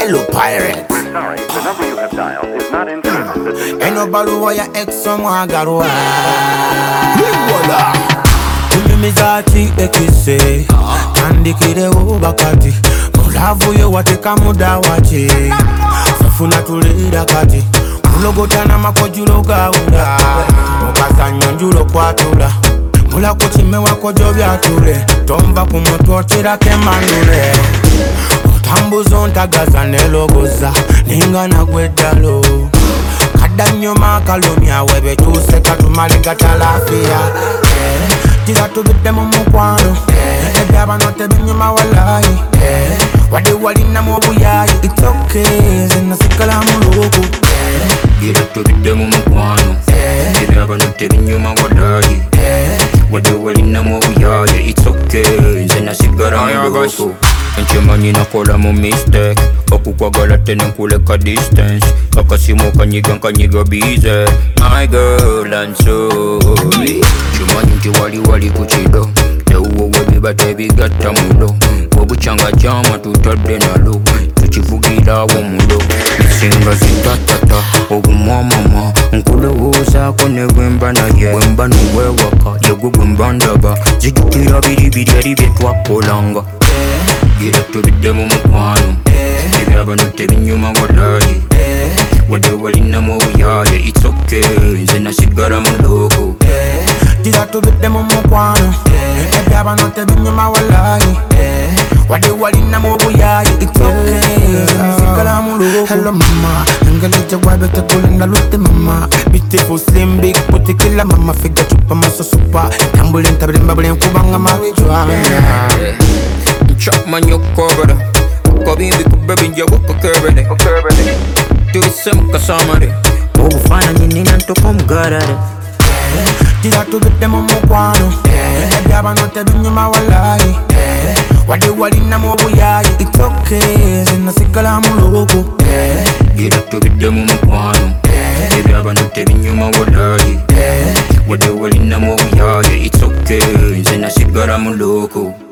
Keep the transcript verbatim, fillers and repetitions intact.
Hello, pirate. We're sorry, the number you have dialed is not in service. Ain't no balu ya ex someone got wa. Mimi zati ekise, andikire ubakati. Mulavu yo wateka muda wache. Safuna tulida kati. Mulogotana makojulo gaunda. Mukasa nyonjulo kwatula. Mula kuchime wako jobya tule. Tomba kumototira kemanule. Tambuzo ntagaza nelogoza ninga na gwedalo kadanyo makalumya webe tuseka tumalinga talafia tira tubidde mu mukwano ebyaba note binyuma walayi wade walina mu buyayi it's okay zina sikala muluku tira tubidde mu mukwano ebyaba note binyuma walayi wade walina mu buyayi it's okay zina sikala muluku Nchimanyi nakola mu mistake Okukwagala tene nkuleka distance Akasimu kanyiga nkanyiga bize My girl and soul Chimanyi nti wali wali kuchido Tewuwo webiba tebigatta mulo Obuchanga jama tutadde nalo Tuchivugira wo mulo Nisinga zintatata Obumwamama Nkulowoozaako ne bwemba naye Bwemba nuwewaka Yegwe bwemba ndaba Zijukira biri biri eri byetwakolanga Gira tubidde mu mukwano ebyaba note binyuma walayi wadde walina mu buyaye it's okay nze nasigala mu loko Gira tubidde mu mukwano ebyaba note binyuma walayi wadde walina mu buyaye it's okay nasigala mu loko Hello mama ngalija gwabete kulinda lutte mama beautiful slim big puti kila mama figa chupa maso super tambule ntabule mbabule nkubanga mawijwa Chop man yo cover Kabimbi kubebe nja wako kerbele Tuisem kasamare Obufana nyinina ntoko mgarare Tira tubidde mu mukwano ebyaba note binyuma walayi wadde walina mu buyayi it's okay zina sigala mu loko Gira tubidde mu mukwano ebyaba note binyuma walayi wadde walina mu buyayi it's okay nze nasigala mu loko